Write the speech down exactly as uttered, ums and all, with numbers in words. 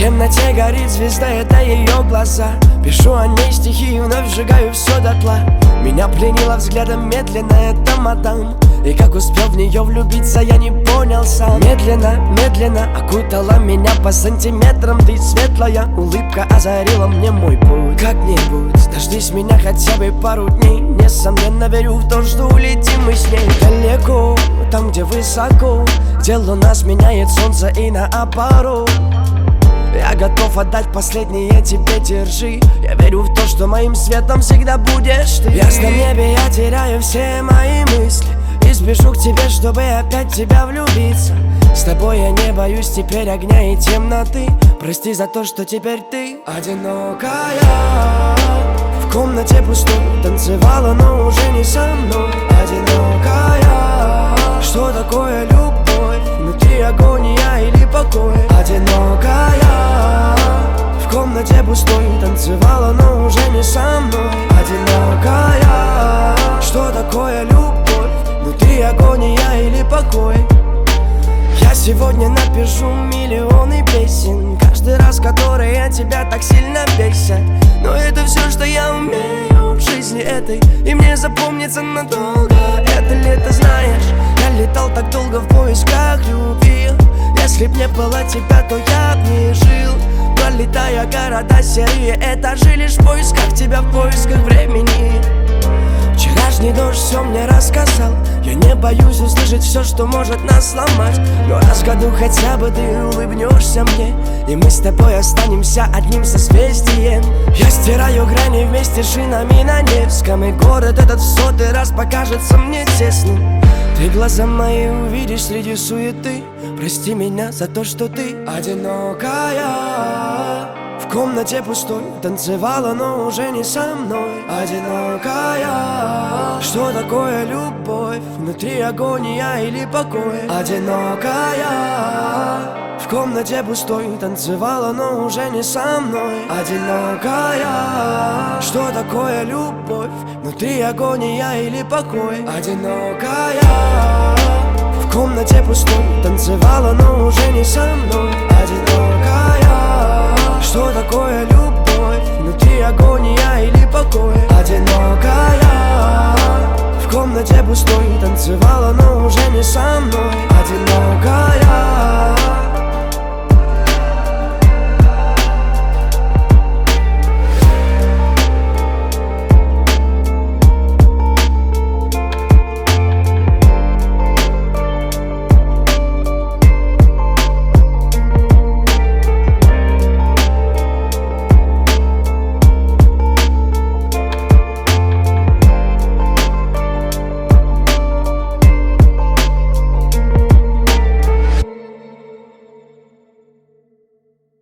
темноте горит звезда, это ее глаза. Пишу о ней стихи и вновь сжигаю все дотла. Меня пленила взглядом медленно эта мадам, и как успел в нее влюбиться, я не понял сам. Медленно, медленно окутала меня по сантиметрам. Ты светлая улыбка озарила мне мой путь. Как-нибудь дождись меня хотя бы пару дней. Несомненно верю в то, что улетим мы с ней далеко, там, где высоко, где луна сменяет солнце и наоборот. Я готов отдать последнее тебе, держи. Я верю в то, что моим светом всегда будешь ты. В ясном небе я теряю все мои мысли и спешу к тебе, чтобы опять в тебя влюбиться. С тобой я не боюсь теперь огня и темноты. Прости за то, что теперь ты одинокая. В комнате пустой танцевала, но уже не со мной. Одинокая. Что такое любовь? Внутри агония или покой? Одинокая. В комнате пустой танцевала, но уже не со мной. Одинокая. Что такое любовь? Внутри агония или покой? Я сегодня напишу миллионы песен, каждый раз, которые тебя так сильно бесят. Но это все, что я умею в жизни этой, и мне запомнится надолго. Это лето, знаешь, я летал так долго в поисках любви. Если б не было тебя, то я б не жил, пролетая города серые этажи. Лишь в поисках тебя, в поисках времени. Вчерашний дождь все мне рассказал. Я не боюсь услышать все, что может нас сломать. Но раз в году хотя бы ты улыбнешься мне, и мы с тобой останемся одним созвездием. Я стираю грани вместе с шинами на Невском, и город этот в сотый раз покажется мне тесным. Ты глаза мои увидишь среди суеты. Прости меня за то, что ты одинокая. В комнате пустой танцевала, но уже не со мной. Одинокая. Что такое любовь? Внутри агония или покой? Одинокая. В комнате пустой танцевала, но уже не со мной. Одинокая. Что такое любовь? Внутри агония или покой? Одинокая. В комнате пустой танцевала, но уже не со мной. Одинокая. Что такое любовь? Внутри агония или покой? Одинокая. В комнате пустой танцевала, но уже не со мной. Одинокая.